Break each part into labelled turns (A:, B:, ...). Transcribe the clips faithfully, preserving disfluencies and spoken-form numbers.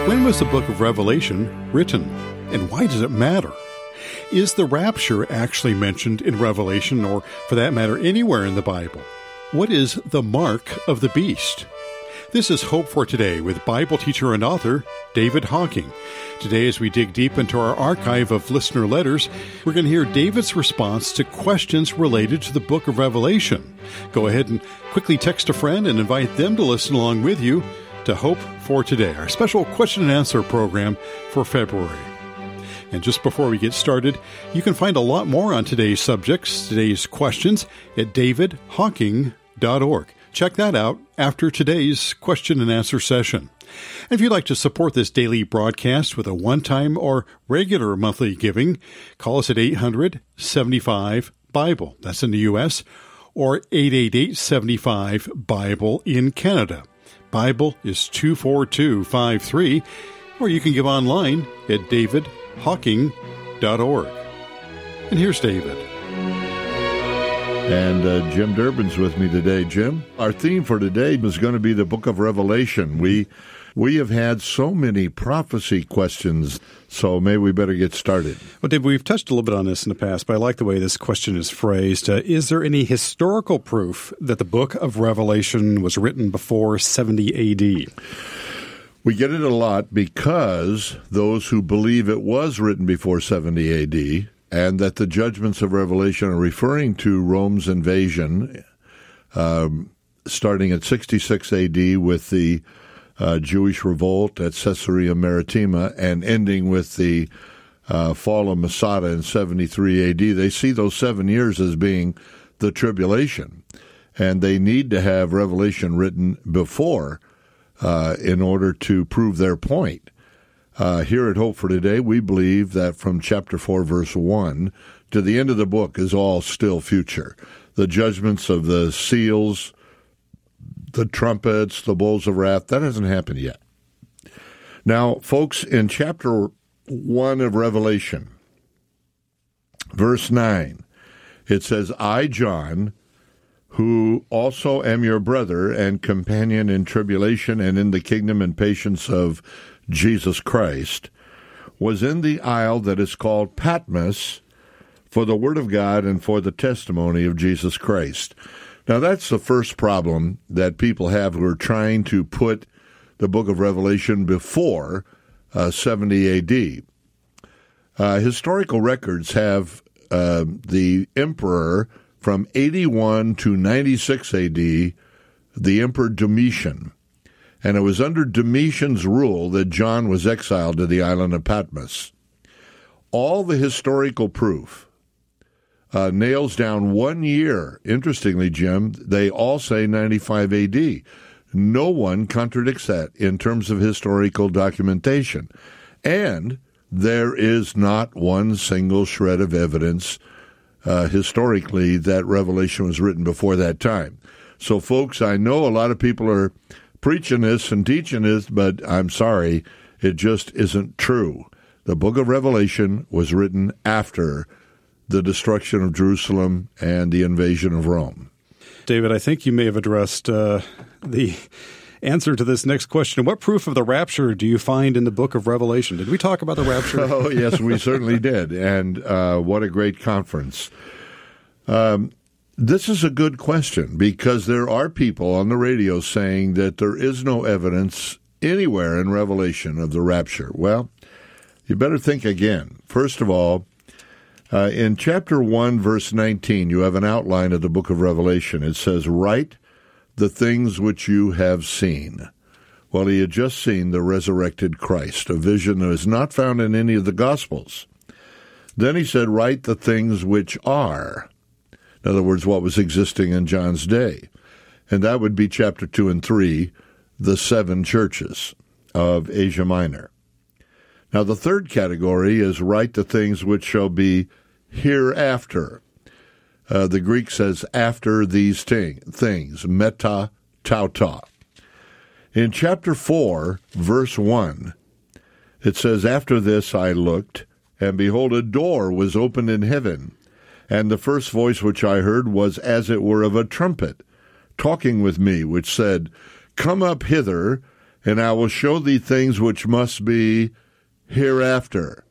A: When was the book of Revelation written, and why does it matter? Is the rapture actually mentioned in Revelation, or for that matter, anywhere in the Bible? What is the mark of the beast? This is Hope for Today with Bible teacher and author David Hocking. Today, as we dig deep into our archive of listener letters, we're going to hear David's response to questions related to the book of Revelation. Go ahead and quickly text a friend and invite them to listen along with you to Hope for Today, our special question and answer program for February. And just before we get started, you can find a lot more on today's subjects, today's questions, at david hocking dot org. Check that out after today's question and answer session. And if you'd like to support this daily broadcast with a one-time or regular monthly giving, call us at eight hundred, seventy-five, BIBLE. That's in the U S, or eight eight eight, seven five, BIBLE in Canada. Bible is two four two five three, or you can give online at david hocking dot org. And here's David.
B: And uh, Jim Durbin's with me today. Jim, our theme for today is going to be the book of Revelation. We we have had so many prophecy questions, so maybe we better get started.
A: Well, Dave, we've touched a little bit on this in the past, but I like the way this question is phrased. Uh, is there any historical proof that the book of Revelation was written before seventy A D?
B: We get it a lot because those who believe it was written before seventy A D and that the judgments of Revelation are referring to Rome's invasion, um, starting at sixty-six A D with the uh, Jewish revolt at Caesarea Maritima and ending with the uh, fall of Masada in seventy-three A D. They see those seven years as being the tribulation, and they need to have Revelation written before uh, in order to prove their point. Uh, here at Hope for Today, we believe that from chapter four, verse one, to the end of the book is all still future. The judgments of the seals, the trumpets, the bowls of wrath, that hasn't happened yet. Now, folks, in chapter one of Revelation, verse nine, it says, I, John, who also am your brother and companion in tribulation and in the kingdom and patience of Jesus Christ, was in the isle that is called Patmos for the word of God and for the testimony of Jesus Christ. Now, that's the first problem that people have who are trying to put the book of Revelation before uh, seventy A D. Uh, historical records have uh, the emperor from eighty-one to ninety-six A D, the Emperor Domitian. And it was under Domitian's rule that John was exiled to the island of Patmos. All the historical proof uh, nails down one year. Interestingly, Jim, they all say ninety-five A D. No one contradicts that in terms of historical documentation. And there is not one single shred of evidence uh, historically that Revelation was written before that time. So, folks, I know a lot of people are preaching this and teaching this, but I'm sorry, it just isn't true. The book of Revelation was written after the destruction of Jerusalem and the invasion of Rome.
A: David, I think you may have addressed uh, the answer to this next question. What proof of the rapture do you find in the book of Revelation? Did we talk about the rapture?
B: Oh, yes, we certainly did, and uh, what a great conference. Um This is a good question because there are people on the radio saying that there is no evidence anywhere in Revelation of the rapture. Well, you better think again. First of all, uh, in chapter one, verse nineteen, you have an outline of the book of Revelation. It says, write the things which you have seen. Well, he had just seen the resurrected Christ, a vision that is not found in any of the Gospels. Then he said, write the things which are. In other words, what was existing in John's day. And that would be chapter two and three, the seven churches of Asia Minor. Now, the third category is write the things which shall be hereafter. Uh, the Greek says after these ting- things, meta tauta. In chapter four, verse one, it says, after this I looked, and behold, a door was opened in heaven. And the first voice which I heard was as it were of a trumpet, talking with me, which said, come up hither, and I will show thee things which must be hereafter.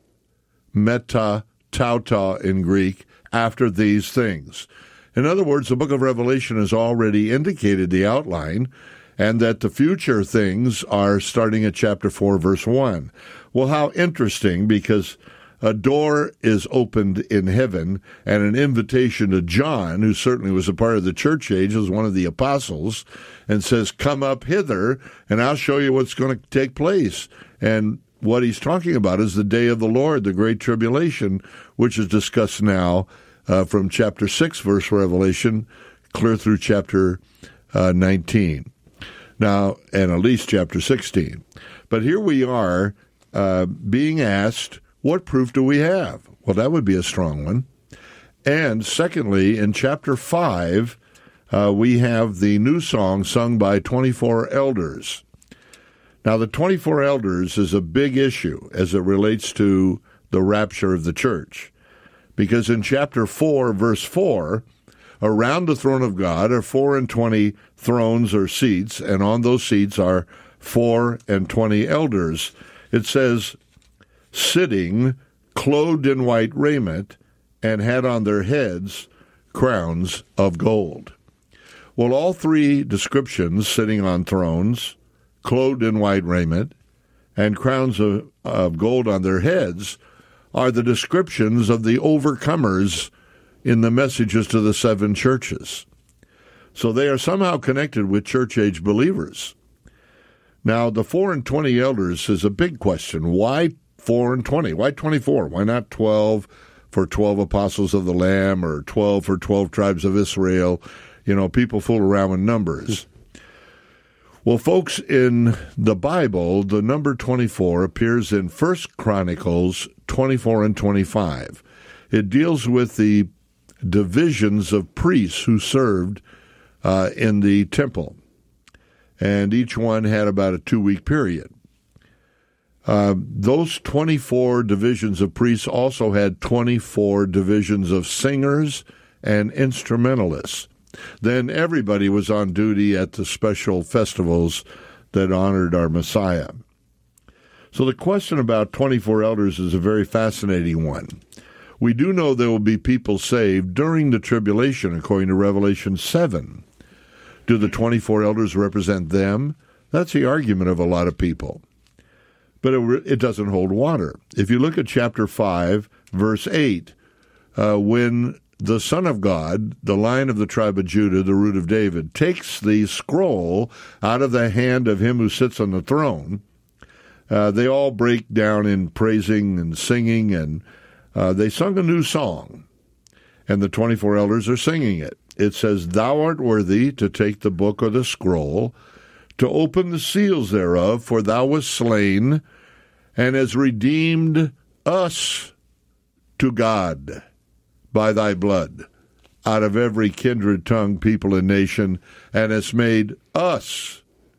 B: Meta tauta in Greek, after these things. In other words, the book of Revelation has already indicated the outline, and that the future things are starting at chapter four, verse one. Well, how interesting, because a door is opened in heaven, and an invitation to John, who certainly was a part of the church age, was one of the apostles, and says, come up hither, and I'll show you what's going to take place. And what he's talking about is the day of the Lord, the great tribulation, which is discussed now uh, from chapter six, verse Revelation, clear through chapter uh, nineteen. Now, and at least chapter sixteen. But here we are uh, being asked, what proof do we have? Well, that would be a strong one. And secondly, in chapter five, uh, we have the new song sung by twenty-four elders. Now, the twenty-four elders is a big issue as it relates to the rapture of the church. Because in chapter four, verse four, around the throne of God are four and twenty thrones or seats, and on those seats are four and twenty elders. It says, sitting, clothed in white raiment, and had on their heads crowns of gold. Well, all three descriptions, sitting on thrones, clothed in white raiment, and crowns of, of gold on their heads, are the descriptions of the overcomers in the messages to the seven churches. So they are somehow connected with church-age believers. Now, the four and twenty elders is a big question. Why four and twenty? Why twenty-four? Why not twelve for twelve apostles of the Lamb, or twelve for twelve tribes of Israel? You know, people fool around with numbers. Well, folks, in the Bible, the number twenty-four appears in First Chronicles twenty-four and twenty-five. It deals with the divisions of priests who served uh, in the temple, and each one had about a two-week period. Uh, those twenty-four divisions of priests also had twenty-four divisions of singers and instrumentalists. Then everybody was on duty at the special festivals that honored our Messiah. So the question about twenty-four elders is a very fascinating one. We do know there will be people saved during the tribulation, according to Revelation seven. Do the twenty-four elders represent them? That's the argument of a lot of people. But it, it doesn't hold water. If you look at chapter five, verse eight, uh, when the Son of God, the Lion of the tribe of Judah, the Root of David, takes the scroll out of the hand of him who sits on the throne, uh, they all break down in praising and singing, and uh, they sung a new song, and the twenty-four elders are singing it. It says, "Thou art worthy to take the book or the scroll, to open the seals thereof, for thou wast slain, and hast redeemed us to God by thy blood, out of every kindred, tongue, people, and nation, and hast made us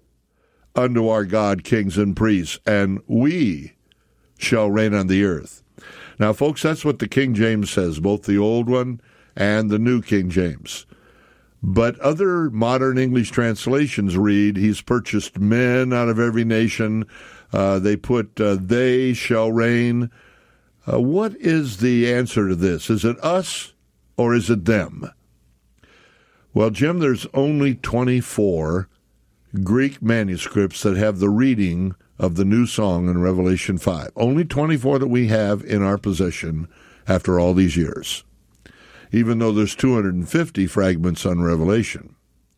B: unto our God kings and priests, and we shall reign on the earth." Now, folks, that's what the King James says, both the old one and the New King James. But other modern English translations read, he's purchased men out of every nation. Uh, they put, uh, they shall reign. Uh, what is the answer to this? Is it us or is it them? Well, Jim, there's only twenty-four Greek manuscripts that have the reading of the new song in Revelation five. Only twenty-four that we have in our possession after all these years, even though there's two hundred fifty fragments on Revelation.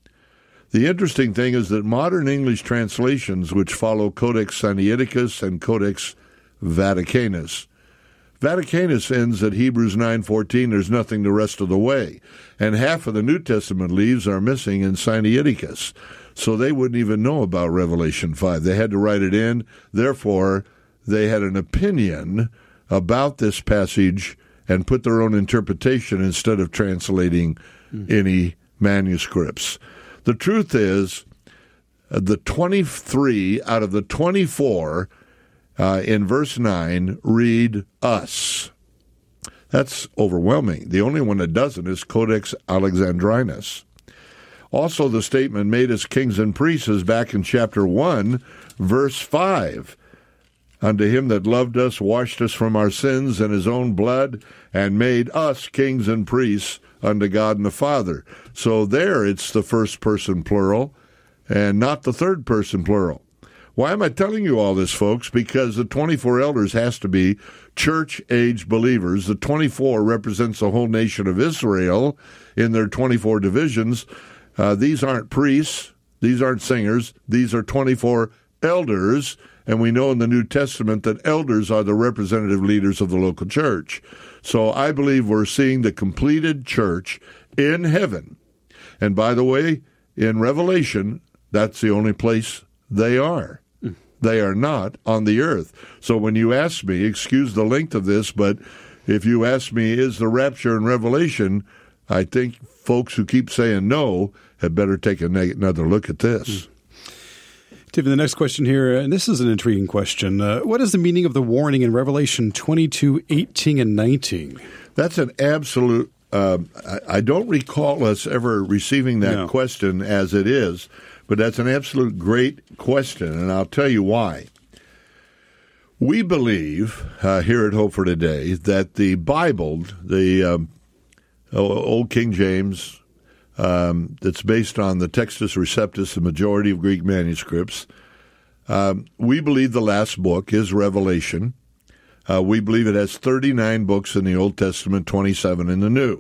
B: The interesting thing is that modern English translations, which follow Codex Sinaiticus and Codex Vaticanus, Vaticanus ends at Hebrews nine fourteen, there's nothing the rest of the way. And half of the New Testament leaves are missing in Sinaiticus. So they wouldn't even know about Revelation five. They had to write it in. Therefore, they had an opinion about this passage and put their own interpretation instead of translating mm. any manuscripts. The truth is, uh, the twenty-three out of the twenty-four Uh, in verse nine, read us. That's overwhelming. The only one that doesn't is Codex Alexandrinus. Also, the statement made as kings and priests is back in chapter one, verse five. Unto him that loved us, washed us from our sins in his own blood, and made us kings and priests unto God and the Father. So there it's the first person plural and not the third person plural. Why am I telling you all this, folks? Because the twenty-four elders has to be church-age believers. The twenty-four represents the whole nation of Israel in their twenty-four divisions. Uh, these aren't priests. These aren't singers. These are twenty-four elders. And we know in the New Testament that elders are the representative leaders of the local church. So I believe we're seeing the completed church in heaven. And by the way, in Revelation, that's the only place they are. They are not on the earth. So when you ask me, excuse the length of this, but if you ask me, is the rapture in Revelation, I think folks who keep saying no had better take another look at this.
A: David, the next question here, and this is an intriguing question. Uh, what is the meaning of the warning in Revelation twenty-two, eighteen, and nineteen?
B: That's an absolute, uh, I, I don't recall us ever receiving that
A: no. question
B: as it is, but that's an absolute great question, and I'll tell you why. We believe uh, here at Hope for Today that the Bible, the um, Old King James, um, that's based on the Textus Receptus, the majority of Greek manuscripts, um, we believe the last book is Revelation. Uh, we believe it has thirty-nine books in the Old Testament, twenty-seven in the New.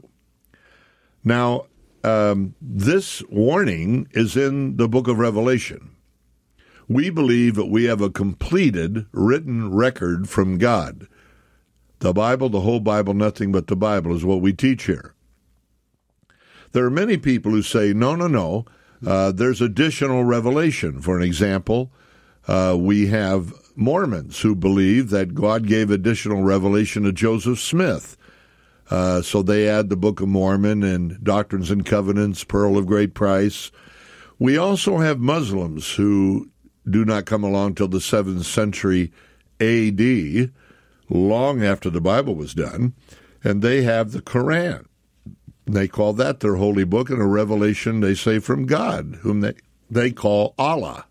B: Now, Um, this warning is in the book of Revelation. We believe that we have a completed written record from God. The Bible, the whole Bible, nothing but the Bible is what we teach here. There are many people who say, no, no, no, uh, there's additional revelation. For an example, uh, we have Mormons who believe that God gave additional revelation to Joseph Smith. Uh, so they add the Book of Mormon and Doctrines and Covenants, Pearl of Great Price. We also have Muslims who do not come along till the seventh century A D, long after the Bible was done, and they have the Quran. They call that their holy book, and a revelation, they say, from God, whom they, they call Allah.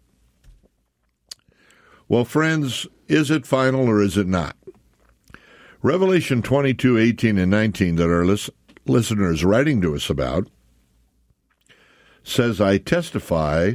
B: Well, friends, is it final or is it not? Revelation twenty-two, eighteen, and nineteen that our lis- listeners writing to us about says, I testify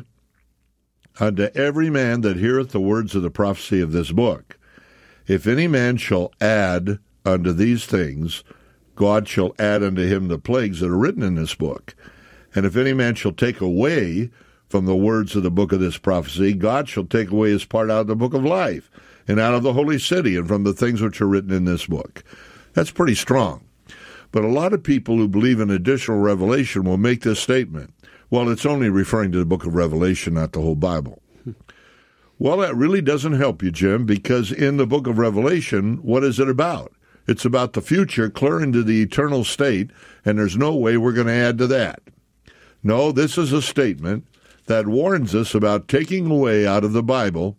B: unto every man that heareth the words of the prophecy of this book. If any man shall add unto these things, God shall add unto him the plagues that are written in this book. And if any man shall take away from the words of the book of this prophecy, God shall take away his part out of the book of life, and out of the holy city, and from the things which are written in this book. That's pretty strong. But a lot of people who believe in additional revelation will make this statement. Well, it's only referring to the book of Revelation, not the whole Bible. Well, that really doesn't help you, Jim, because in the book of Revelation, what is it about? It's about the future, clear into the eternal state, and there's no way we're going to add to that. No, this is a statement that warns us about taking away out of the Bible,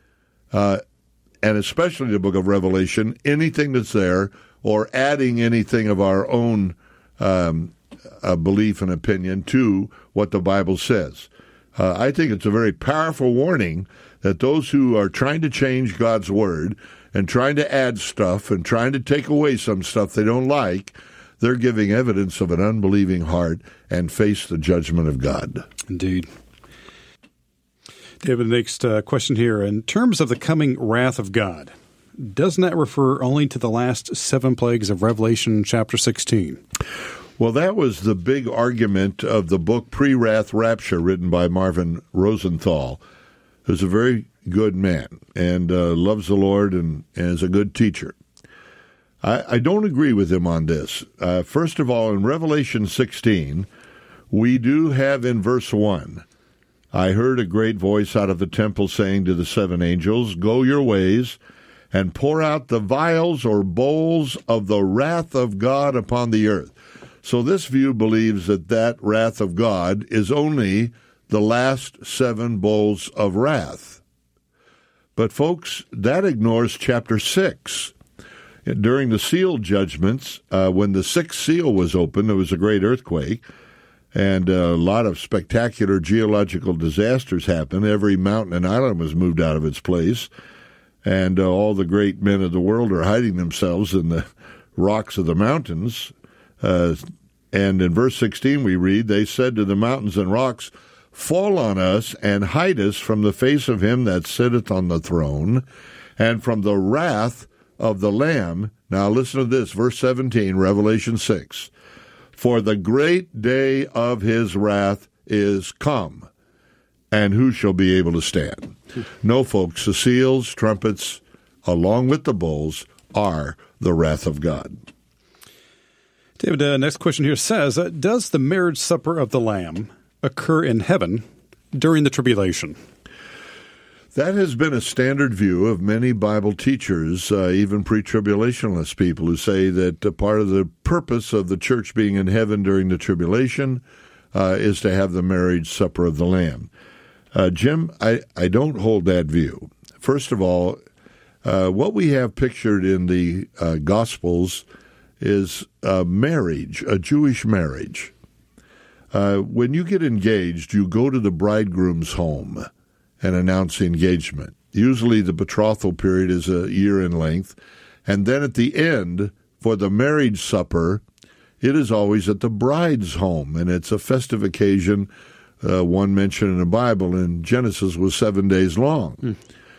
B: uh, and especially the book of Revelation, anything that's there, or adding anything of our own um, uh, belief and opinion to what the Bible says. Uh, I think it's a very powerful warning that those who are trying to change God's word and trying to add stuff and trying to take away some stuff they don't like, they're giving evidence of an unbelieving heart and face the judgment of God.
A: Indeed. David, the next uh, question here. In terms of the coming wrath of God, doesn't that refer only to the last seven plagues of Revelation chapter sixteen?
B: Well, that was the big argument of the book Pre-Wrath Rapture, written by Marvin Rosenthal, who's a very good man and uh, loves the Lord and, and is a good teacher. I, I don't agree with him on this. Uh, first of all, in Revelation sixteen, we do have in verse one, I heard a great voice out of the temple saying to the seven angels, go your ways and pour out the vials or bowls of the wrath of God upon the earth. So this view believes that that wrath of God is only the last seven bowls of wrath. But folks, that ignores chapter six. During the seal judgments, uh, when the sixth seal was opened, there was a great earthquake, and a lot of spectacular geological disasters happened. Every mountain and island was moved out of its place, and uh, all the great men of the world are hiding themselves in the rocks of the mountains. Uh, and in verse sixteen we read, they said to the mountains and rocks, fall on us and hide us from the face of him that sitteth on the throne, and from the wrath of the Lamb. Now listen to this, verse seventeen, Revelation six. For the great day of his wrath is come, and who shall be able to stand? No, folks, the seals, trumpets, along with the bowls, are the wrath of God.
A: David, uh, next question here says, uh, does the marriage supper of the Lamb occur in heaven during the tribulation?
B: That has been a standard view of many Bible teachers, uh, even pre-tribulationalist people, who say that uh, part of the purpose of the church being in heaven during the tribulation uh, is to have the marriage supper of the Lamb. Uh, Jim, I, I don't hold that view. First of all, uh, what we have pictured in the uh, Gospels is a marriage, a Jewish marriage. Uh, when you get engaged, you go to the bridegroom's home and announce the engagement. Usually the betrothal period is a year in length. And then at the end, for the marriage supper, it is always at the bride's home. And it's a festive occasion. Uh, one mentioned in the Bible in Genesis was seven days long. Mm.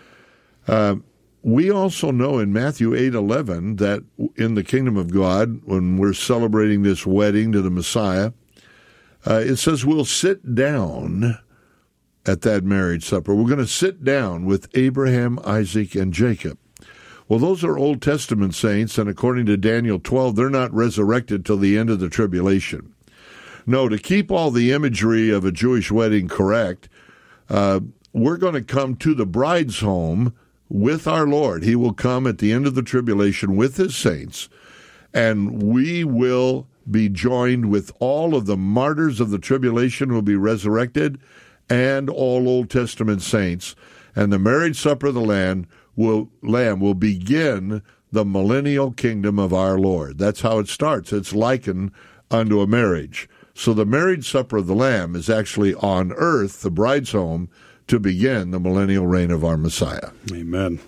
B: Uh, we also know in Matthew eight eleven that in the kingdom of God, when we're celebrating this wedding to the Messiah, uh, it says we'll sit down at that marriage supper. We're going to sit down with Abraham, Isaac, and Jacob. Well, those are Old Testament saints, and according to Daniel twelve, they're not resurrected till the end of the tribulation. No, to keep all the imagery of a Jewish wedding correct, uh, we're going to come to the bride's home with our Lord. He will come at the end of the tribulation with his saints, and we will be joined with all of the martyrs of the tribulation who will be resurrected, and all Old Testament saints, and the marriage supper of the Lamb will, Lamb will begin the millennial kingdom of our Lord. That's how it starts. It's likened unto a marriage. So the marriage supper of the Lamb is actually on earth, the bride's home, to begin the millennial reign of our Messiah.
A: Amen.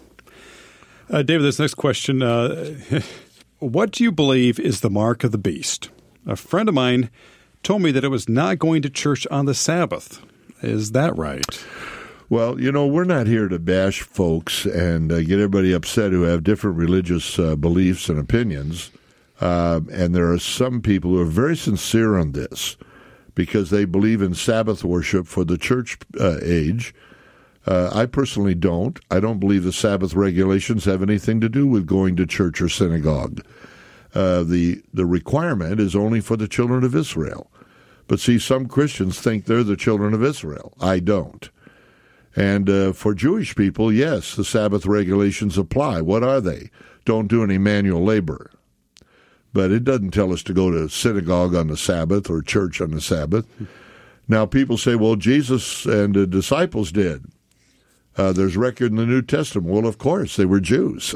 A: Uh, David, this next question, uh, what do you believe is the mark of the beast? A friend of mine told me that it was not going to church on the Sabbath. Is that right?
B: Well, you know, we're not here to bash folks and uh, get everybody upset who have different religious uh, beliefs and opinions. Uh, and there are some people who are very sincere on this because they believe in Sabbath worship for the church uh, age. Uh, I personally don't. I don't believe the Sabbath regulations have anything to do with going to church or synagogue. Uh, the the requirement is only for the children of Israel. But see, some Christians think they're the children of Israel. I don't. And uh, for Jewish people, yes, the Sabbath regulations apply. What are they? Don't do any manual labor. But it doesn't tell us to go to synagogue on the Sabbath or church on the Sabbath. Now, people say, well, Jesus and the disciples did. Uh, there's record in the New Testament. Well, of course, they were Jews.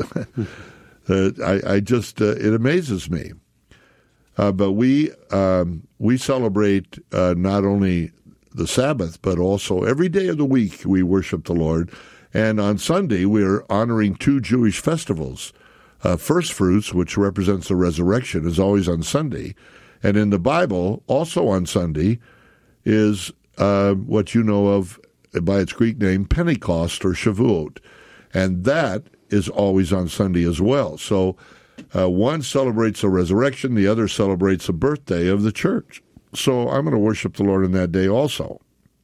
B: uh, I, I just, uh, it amazes me. Uh, but we um, we celebrate uh, not only the Sabbath, but also every day of the week we worship the Lord. And on Sunday, we're honoring two Jewish festivals. Uh, First Fruits, which represents the resurrection, is always on Sunday. And in the Bible, also on Sunday, is uh, what you know of by its Greek name, Pentecost or Shavuot. And that is always on Sunday as well. So Uh, one celebrates the resurrection, the other celebrates the birthday of the church. So I'm going to worship the Lord on that day also.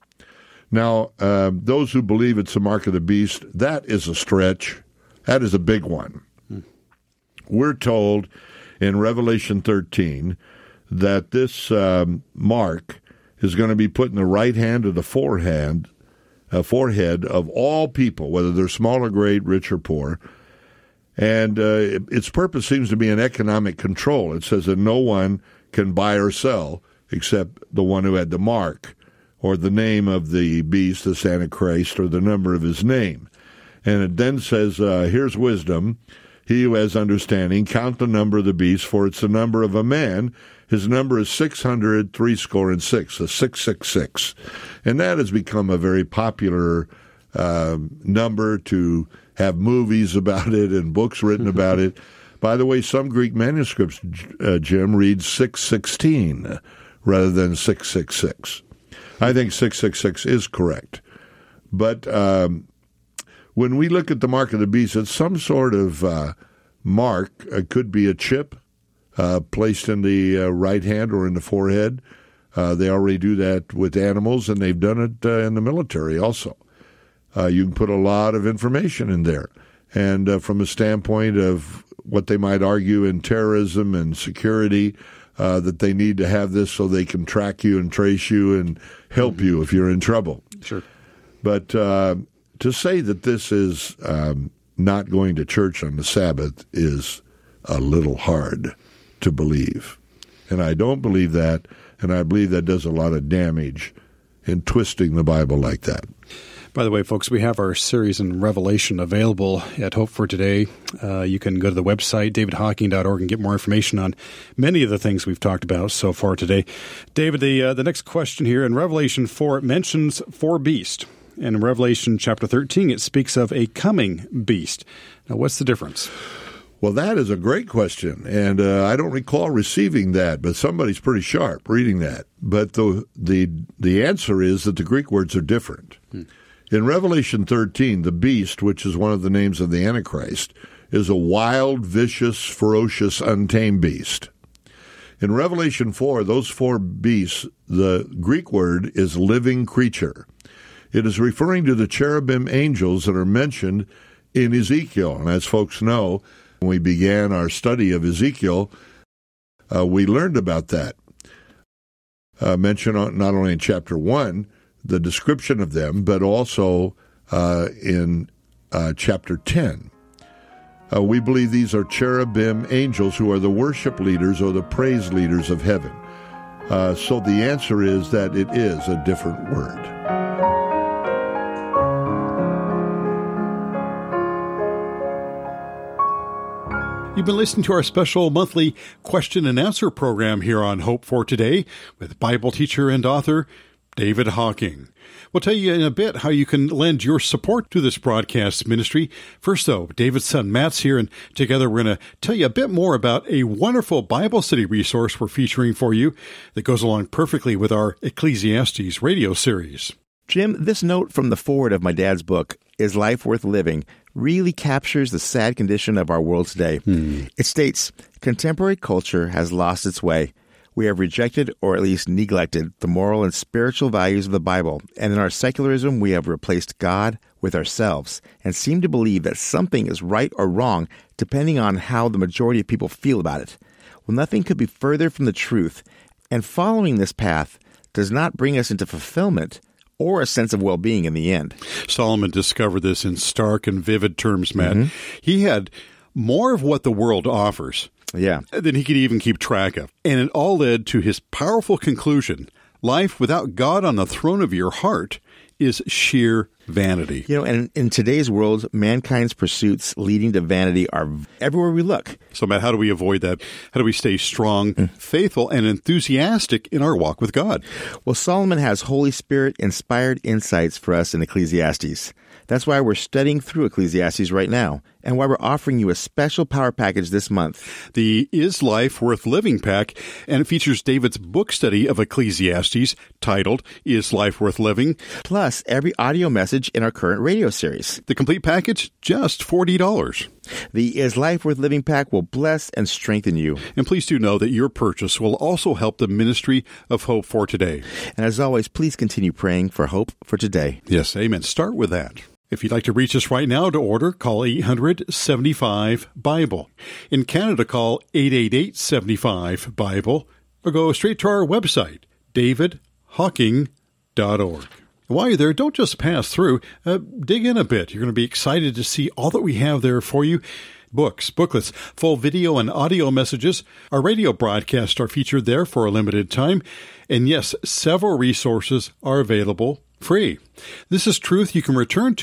B: Now, uh, those who believe it's the mark of the beast, that is a stretch. That is a big one. Hmm. We're told in Revelation thirteen that this um, mark is going to be put in the right hand of the forehead, uh, forehead of all people, whether they're small or great, rich or poor. And uh, its purpose seems to be an economic control. It says that no one can buy or sell except the one who had the mark or the name of the beast, the Antichrist, or the number of his name. And it then says, uh, here's wisdom. He who has understanding, count the number of the beast, for it's the number of a man. His number is six hundred, three score and six, a six six six. And that has become a very popular uh, number to have movies about it and books written about it. By the way, some Greek manuscripts, uh, Jim, read six sixteen rather than six six six. I think six six six is correct. But um, when we look at the mark of the beast, it's some sort of uh, mark. It could be a chip uh, placed in the uh, right hand or in the forehead. Uh, they already do that with animals, and they've done it uh, in the military also. Uh, you can put a lot of information in there. And uh, from a standpoint of what they might argue in terrorism and security, uh, that they need to have this so they can track you and trace you and help mm-hmm. you if you're in trouble.
A: Sure.
B: But uh, to say that this is um, not going to church on the Sabbath is a little hard to believe. And I don't believe that, and I believe that does a lot of damage in twisting the Bible like that.
A: By the way, folks, we have our series in Revelation available at Hope for Today. Uh, you can go to the website, david hocking dot org, and get more information on many of the things we've talked about so far today. David, the uh, the next question here, in Revelation four, it mentions four beasts. And in Revelation chapter thirteen, it speaks of a coming beast. Now, what's the difference?
B: Well, that is a great question, and uh, I don't recall receiving that, but somebody's pretty sharp reading that. But the the the answer is that the Greek words are different. Hmm. In Revelation thirteen, the beast, which is one of the names of the Antichrist, is a wild, vicious, ferocious, untamed beast. In Revelation four, those four beasts, the Greek word is living creature. It is referring to the cherubim angels that are mentioned in Ezekiel. And as folks know, when we began our study of Ezekiel, uh, we learned about that. Uh, mentioned not only in chapter one, the description of them, but also uh, in uh, chapter ten. Uh, we believe these are cherubim angels who are the worship leaders or the praise leaders of heaven. Uh, so the answer is that it is a different word.
A: You've been listening to our special monthly question and answer program here on Hope for Today with Bible teacher and author David Hocking. We'll tell you in a bit how you can lend your support to this broadcast ministry. First, though, David's son Matt's here, and together we're going to tell you a bit more about a wonderful Bible study resource we're featuring for you that goes along perfectly with our Ecclesiastes radio series.
C: Jim, this note from the foreword of my dad's book, Is Life Worth Living?, really captures the sad condition of our world today. Hmm. It states, contemporary culture has lost its way. We have rejected, or at least neglected, the moral and spiritual values of the Bible, and in our secularism we have replaced God with ourselves, and seem to believe that something is right or wrong depending on how the majority of people feel about it. Well, nothing could be further from the truth, and following this path does not bring us into fulfillment or a sense of well-being in the end.
A: Solomon discovered this in stark and vivid terms, Matt.
C: Mm-hmm.
A: He had more of what the world offers
C: yeah.
A: than he could even keep track of. And it all led to his powerful conclusion: life without God on the throne of your heart is sheer vanity.
C: You know, and in today's world, mankind's pursuits leading to vanity are everywhere we look.
A: So, Matt, how do we avoid that? How do we stay strong, mm. faithful, and enthusiastic in our walk with God?
C: Well, Solomon has Holy Spirit-inspired insights for us in Ecclesiastes. That's why we're studying through Ecclesiastes right now, and why we're offering you a special power package this month.
A: The Is Life Worth Living pack, and it features David's book study of Ecclesiastes titled Is Life Worth Living?
C: Plus every audio message in our current radio series.
A: The complete package, just forty dollars.
C: The Is Life Worth Living pack will bless and strengthen you.
A: And please do know that your purchase will also help the ministry of Hope for Today.
C: And as always, please continue praying for Hope for Today.
A: Yes, amen. Start with that. If you'd like to reach us right now to order, call eight hundred, seventy-five, BIBLE. In Canada, call eight eight eight, seven five, BIBLE, or go straight to our website, david hocking dot org. While you're there, don't just pass through. Uh, dig in a bit. You're going to be excited to see all that we have there for you. Books, booklets, full video and audio messages. Our radio broadcasts are featured there for a limited time. And yes, several resources are available free. This is truth you can return to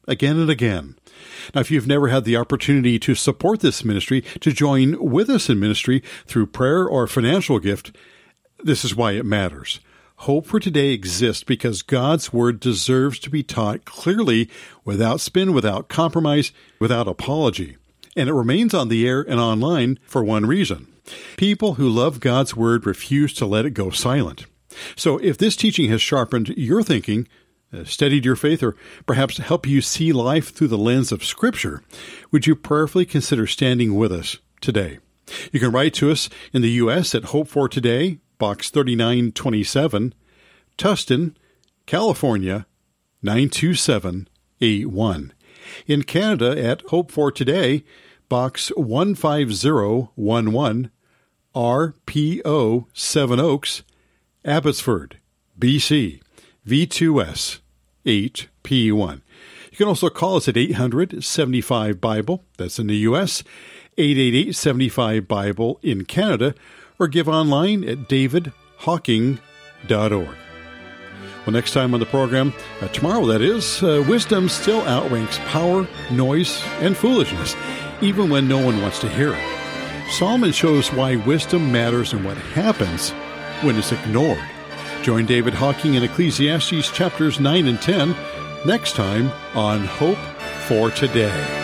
A: again and again. Now, if you've never had the opportunity to support this ministry, to join with us in ministry through prayer or financial gift, this is why it matters. Hope for Today exists because God's Word deserves to be taught clearly, without spin, without compromise, without apology. And it remains on the air and online for one reason. People who love God's Word refuse to let it go silent. So if this teaching has sharpened your thinking, steadied your faith, or perhaps helped you see life through the lens of Scripture, would you prayerfully consider standing with us today? You can write to us in the U S at Hope for Today, Box thirty-nine twenty-seven, Tustin, California, nine two seven eight one. In Canada at Hope for Today, Box one five zero one one, R P O Seven Oaks, Abbotsford, B C, V two S eight P one. You can also call us at eight hundred seventy-five Bible, that's in the U S, eight eight eight seventy-five Bible in Canada, or give online at david hawking dot org. Well, next time on the program, uh, tomorrow that is, uh, wisdom still outranks power, noise, and foolishness, even when no one wants to hear it. Solomon shows why wisdom matters and what happens when it's ignored. Join David Hawking in Ecclesiastes chapters nine and ten next time on Hope for Today.